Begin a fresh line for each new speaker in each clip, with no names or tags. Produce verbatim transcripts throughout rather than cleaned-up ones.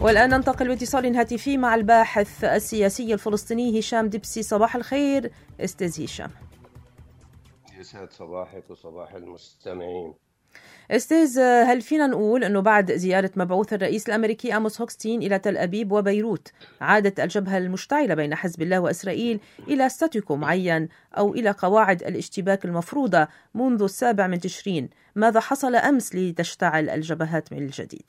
والآن ننتقل باتصال هاتفي مع الباحث السياسي الفلسطيني هشام دبسي. صباح الخير أستاذ هشام.
يسعد صباحك وصباح المستمعين.
أستاذ، هل فينا نقول أنه بعد زيارة مبعوث الرئيس الأمريكي آموس هوكستين إلى تل أبيب وبيروت عادت الجبهة المشتعلة بين حزب الله وإسرائيل إلى ستاتيكو معين أو إلى قواعد الاشتباك المفروضة منذ السابع من تشرين؟ ماذا حصل أمس لتشتعل الجبهات من الجديد؟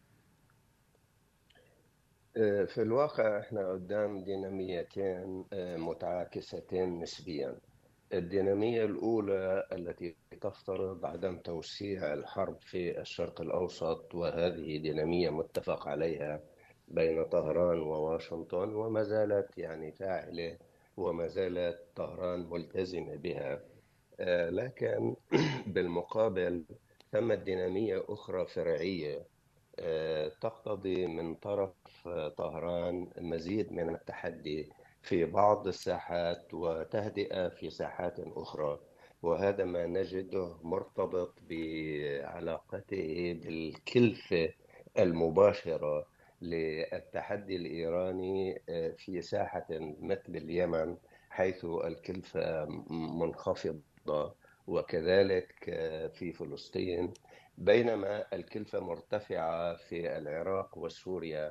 في الواقع احنا قدام ديناميتين متعاكستين نسبيا. الدينامية الأولى التي تفترض عدم توسيع الحرب في الشرق الأوسط، وهذه دينامية متفق عليها بين طهران وواشنطن وما زالت يعني فاعلة وما زالت طهران ملتزمة بها. لكن بالمقابل ثمة دينامية أخرى فرعية تقتضي من طرف طهران مزيد من التحدي في بعض الساحات وتهدئة في ساحات أخرى، وهذا ما نجده مرتبط بعلاقته بالكلفة المباشرة للتحدي الإيراني في ساحة مثل اليمن، حيث الكلفة منخفضة، وكذلك في فلسطين، بينما الكلفة مرتفعة في العراق وسوريا،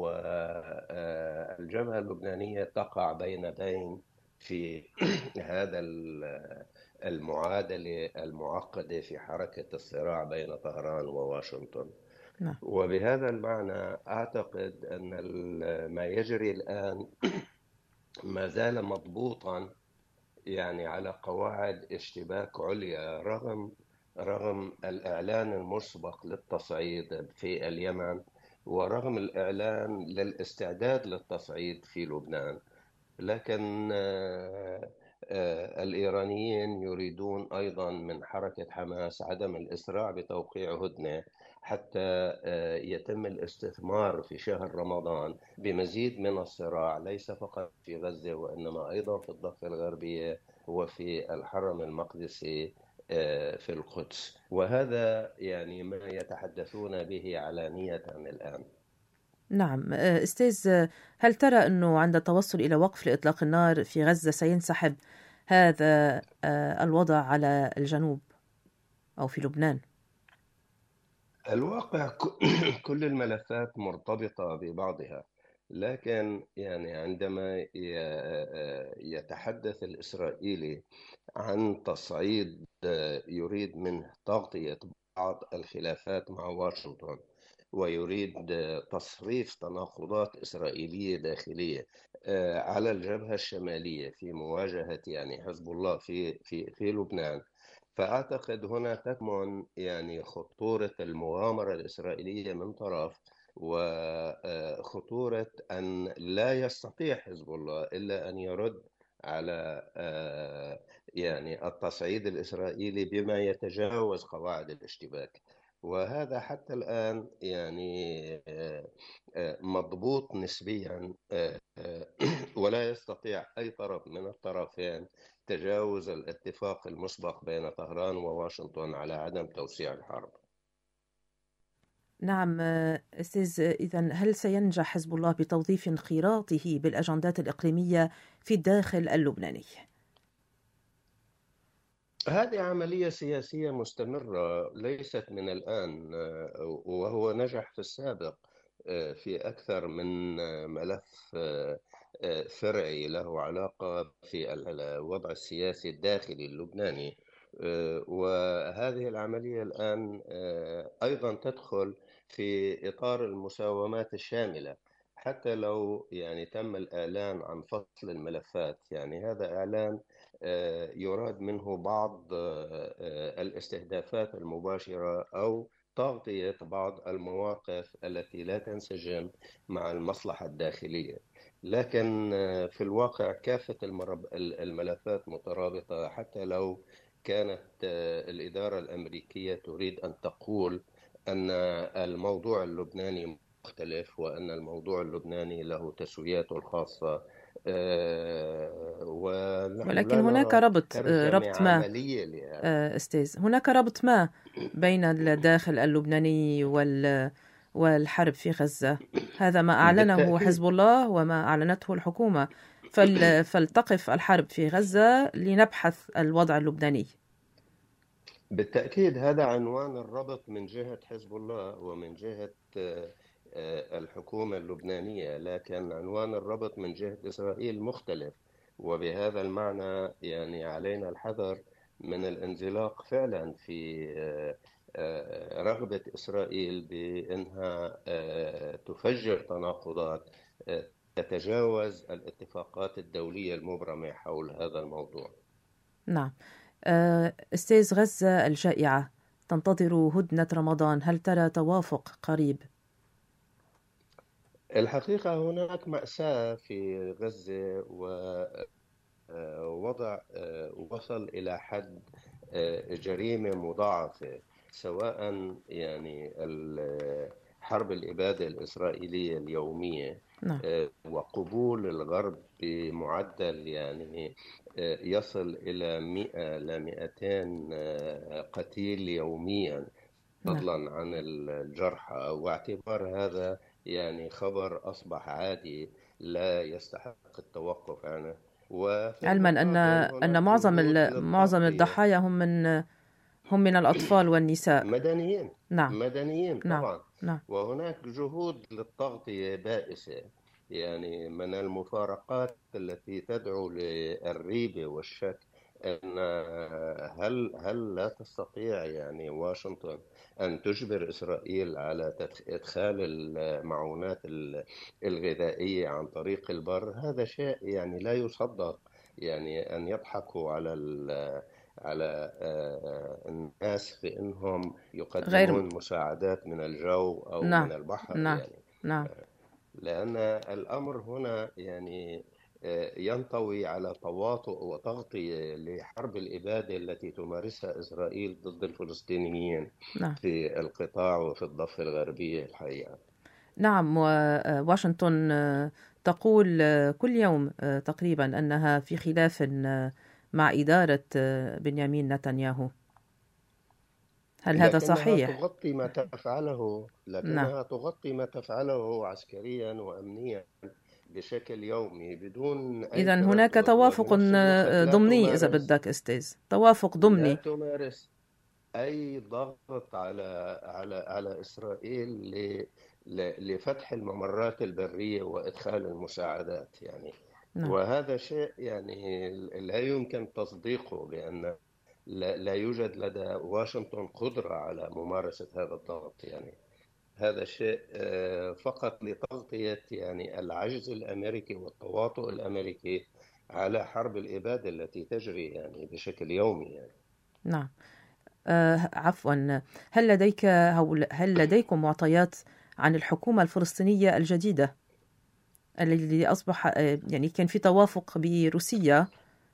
والجبهة اللبنانية تقع بين بين في هذا المعادلة المعقدة في حركة الصراع بين طهران وواشنطن. نعم. وبهذا المعنى أعتقد أن ما يجري الآن ما زال مضبوطا يعني على قواعد اشتباك عليا، رغم رغم الإعلان المسبق للتصعيد في اليمن ورغم الإعلان للاستعداد للتصعيد في لبنان. لكن الإيرانيين يريدون أيضا من حركة حماس عدم الإسراع بتوقيع هدنة حتى يتم الاستثمار في شهر رمضان بمزيد من الصراع، ليس فقط في غزة وإنما أيضا في الضفة الغربية وفي الحرم المقدسي في القدس، وهذا يعني ما يتحدثون به علانية الآن.
نعم أستاذ، هل ترى أنه عند التوصل إلى وقف لإطلاق النار في غزة سينسحب هذا الوضع على الجنوب أو في لبنان؟
الواقع كل الملفات مرتبطة ببعضها، لكن يعني عندما يتحدث الإسرائيلي عن تصعيد يريد منه تغطية بعض الخلافات مع واشنطن ويريد تصريف تناقضات إسرائيلية داخلية على الجبهة الشمالية في مواجهة يعني حزب الله في في في لبنان، فأعتقد هنا تكمن يعني خطورة المغامرة الإسرائيلية من طرف، وخطورة أن لا يستطيع حزب الله إلا أن يرد على يعني التصعيد الإسرائيلي بما يتجاوز قواعد الاشتباك، وهذا حتى الآن يعني مضبوط نسبيا، ولا يستطيع أي طرف من الطرفين تجاوز الاتفاق المسبق بين طهران وواشنطن على عدم توسيع الحرب.
نعم أستاذ، إذن هل سينجح حزب الله بتوظيف انخراطه بالأجندات الإقليمية في الداخل اللبناني؟
هذه عملية سياسية مستمرة ليست من الآن، وهو نجح في السابق في أكثر من ملف فرعي له علاقة في الوضع السياسي الداخلي اللبناني، وهذه العملية الآن أيضا تدخل في إطار المساومات الشاملة، حتى لو يعني تم الإعلان عن فصل الملفات، يعني هذا إعلان يراد منه بعض الاستهدافات المباشرة أو تغطية بعض المواقف التي لا تنسجم مع المصلحة الداخلية، لكن في الواقع كافة الملفات مترابطة، حتى لو كانت الإدارة الأمريكية تريد أن تقول أن الموضوع اللبناني مختلف وأن الموضوع اللبناني له تسوياته الخاصة،
ولكن هناك ربط ربط ما أستاذ، هناك ربط ما بين الداخل اللبناني والحرب في غزة. هذا ما أعلنه
بالتأكيد
حزب الله وما أعلنته الحكومة. فل... فلتقف الحرب في غزة لنبحث الوضع اللبناني.
بالتأكيد هذا عنوان الربط من جهة حزب الله ومن جهة آه، آه، الحكومة اللبنانية، لكن عنوان الربط من جهة إسرائيل مختلف. وبهذا المعنى يعني علينا الحذر من الانزلاق فعلا في آه، آه، رغبة إسرائيل بأنها آه، تفجر تناقضات آه، تتجاوز الاتفاقات الدولية المبرمة حول هذا الموضوع.
نعم. آه، أستاذ، غزة الجائعة تنتظر هدنة رمضان، هل ترى توافق قريب؟
الحقيقة هناك مأساة في غزة، ووضع وصل إلى حد آه، جريمة مضاعفة، سواء يعني ال- حرب الإبادة الإسرائيلية اليومية
نعم.
آه، وقبول الغرب بمعدل يعني آه، يصل إلى مئة ل مئتين قتيل يوميا،
نعم.
فضلا عن الجرحى، واعتبار هذا يعني خبر أصبح عادي لا يستحق التوقف عنه. وفي
علما أن
المقابل
أن
هناك
معظم
جهود
ال- معظم
للتغطية.
الضحايا هم من هم من الأطفال والنساء.
مدنيين
نعم.
مدنيين
نعم.
طبعا.
نعم.
وهناك جهود للتغطية بائسة، يعني من المفارقات التي تدعو للريبة والشك أن هل هل لا تستطيع يعني واشنطن أن تجبر إسرائيل على تدخ- إدخال المعونات ال- الغذائية عن طريق البر؟ هذا شيء يعني لا يصدق، يعني أن يضحكوا على ال- على آه، الناس في أنهم
غير.
يقدمون مساعدات من الجو أو
نعم.
من البحر
نعم.
يعني.
نعم.
لأن الأمر هنا يعني آه، ينطوي على تواطؤ وتغطية لحرب الإبادة التي تمارسها إسرائيل ضد الفلسطينيين
نعم.
في القطاع وفي الضفة الغربية الحقيقة.
نعم. وواشنطن تقول كل يوم تقريبا أنها في خلاف مع إدارة بنيامين نتنياهو. هل هذا
لكنها
صحيح؟
تغطي ما تفعله
نعم.
لكنها تغطي ما تفعله عسكريا وأمنيا بشكل يومي بدون أي
إذا هناك
تردد،
توافق
وبنفس الوقت لا
ضمني، إذا
تمارس
بدك أستاذ، توافق
لا
ضمني.
تمارس أي ضغط على على على إسرائيل ل- ل- لفتح الممرات البرية وإدخال المساعدات يعني.
نعم.
وهذا شيء يعني لا يمكن تصديقه، لأن لا لا يوجد لدى واشنطن قدرة على ممارسة هذا الضغط يعني. هذا شيء آه، فقط لتغطية يعني العجز الأمريكي والتواطؤ الأمريكي على حرب الإبادة التي تجري يعني بشكل يومي يعني.
نعم. آه عفوا، هل لديك هل هل لديكم معطيات عن الحكومة الفلسطينية الجديدة الذي أصبح آه يعني كان في توافق بروسيا،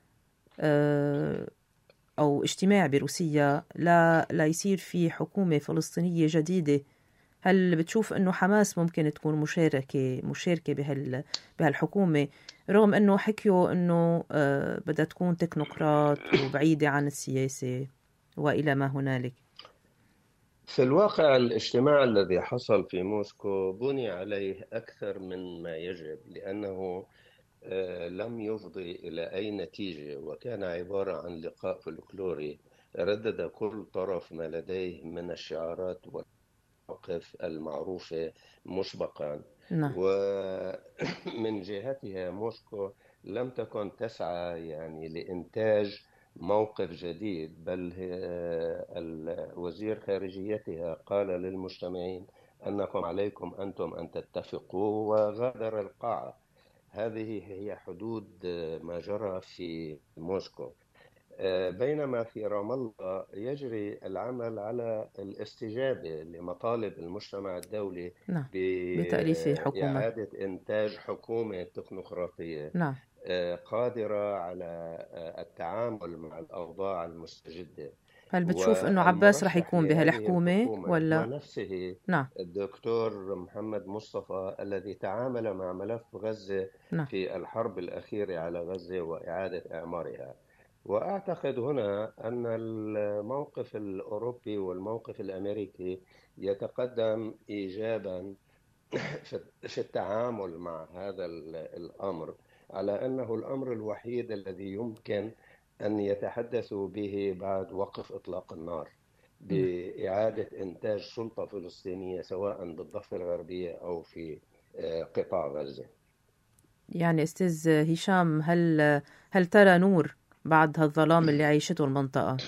آه أو اجتماع بروسيا، لا لا يصير في حكومة فلسطينية جديدة؟ هل بتشوف إنه حماس ممكن تكون مشاركة مشاركة بهال بهالحكومة، رغم إنه حكيوا إنه آه بدها تكون تكنوقراط وبعيدة عن السياسة وإلى ما هنالك؟
في الواقع الاجتماع الذي حصل في موسكو بني عليه أكثر من ما يجب، لأنه آه، لم يفضي إلى أي نتيجة، وكان عبارة عن لقاء فلكلوري ردد كل طرف ما لديه من الشعارات والمواقف المعروفة مسبقا.
نعم.
ومن جهتها موسكو لم تكن تسعى يعني لإنتاج موقف جديد، بل هي- وزير خارجيتها قال للمجتمعين أنكم عليكم أنتم أن تتفقوا، وغادر القاعة. هذه هي حدود ما جرى في موسكو. بينما في رام الله يجري العمل على الاستجابة لمطالب المجتمع الدولي
نعم. بتأليف حكومة.
بإعادة إنتاج حكومة تكنوقراطية
نعم.
قادرة على التعامل مع الأوضاع المستجدة.
هل بتشوف إنه عباس رح
والمرشح
يكون
لهذه
بهالحكومة
الحكومة هو
ولا؟
نفسه
نعم.
الدكتور محمد مصطفى، الذي تعامل مع ملف غزة
نعم.
في الحرب الأخيرة على غزة وإعادة إعمارها. وأعتقد هنا أن الموقف الأوروبي والموقف الأمريكي يتقدم إيجابا في في التعامل مع هذا ال- الأمر، على أنه الأمر الوحيد الذي يمكن أن يتحدثوا به بعد وقف إطلاق النار
نعم.
بإعادة إنتاج سلطة فلسطينية سواء بالضفة الغربية أو في آه، قطاع غزة.
يعني أستاذ هشام، هل هل ترى نور بعد هالظلام اللي عيشته المنطقة؟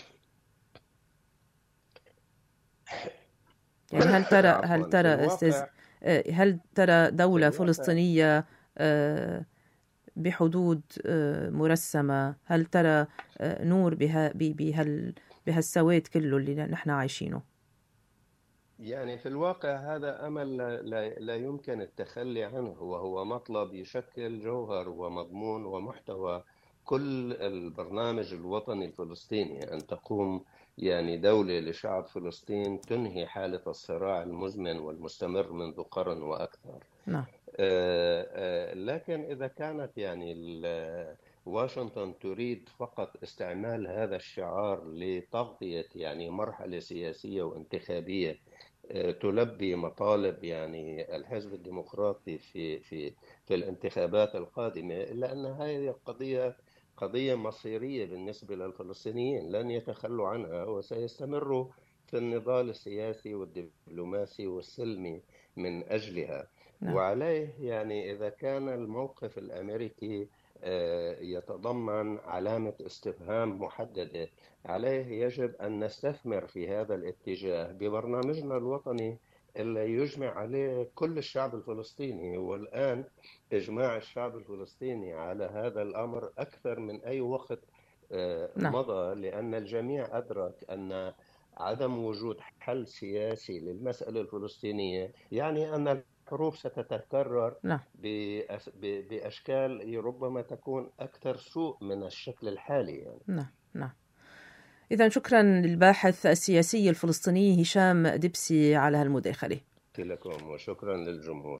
يعني هل ترى هل
عفوا، في
ترى أستاذ،
الواقع
آه، هل ترى
في
دولة
الواقع
فلسطينية آه، بحدود آه، مرسمة؟ هل ترى آه، نور بها ب- بهال بهالسواد كله اللي نحن عايشينه؟
يعني في الواقع هذا أمل لا, لا, لا يمكن التخلي عنه، وهو مطلب يشكل جوهر ومضمون ومحتوى كل البرنامج الوطني الفلسطيني، أن تقوم يعني دولة لشعب فلسطين تنهي حالة الصراع المزمن والمستمر منذ قرن وأكثر.
نعم.
آه، آه، لكن إذا كانت يعني ال- واشنطن تريد فقط استعمال هذا الشعار لتغطية يعني مرحلة سياسية وانتخابية آه، تلبي مطالب يعني الحزب الديمقراطي في في في الانتخابات القادمة، إلا أن هذه قضية قضية مصيرية بالنسبة للفلسطينيين، لن يتخلوا عنها وسيستمروا في النضال السياسي والدبلوماسي والسلمي من أجلها.
نعم.
وعليه يعني إذا كان الموقف الأمريكي آه، يتضمن علامة استفهام محددة، عليه يجب أن نستثمر في هذا الاتجاه ببرنامجنا الوطني اللي يجمع عليه كل الشعب الفلسطيني. والآن إجماع الشعب الفلسطيني على هذا الأمر أكثر من أي وقت آه،
نعم.
مضى، لأن الجميع أدرك أن عدم وجود حل سياسي للمسألة الفلسطينية يعني أن الحروب ستتكرر
نعم.
بأس- ب- بأشكال ربما تكون أكثر سوء من الشكل الحالي يعني.
نعم. نعم. إذا شكرا للباحث السياسي الفلسطيني هشام دبسي على هالمداخلة.
لكم وشكرا للجمهور.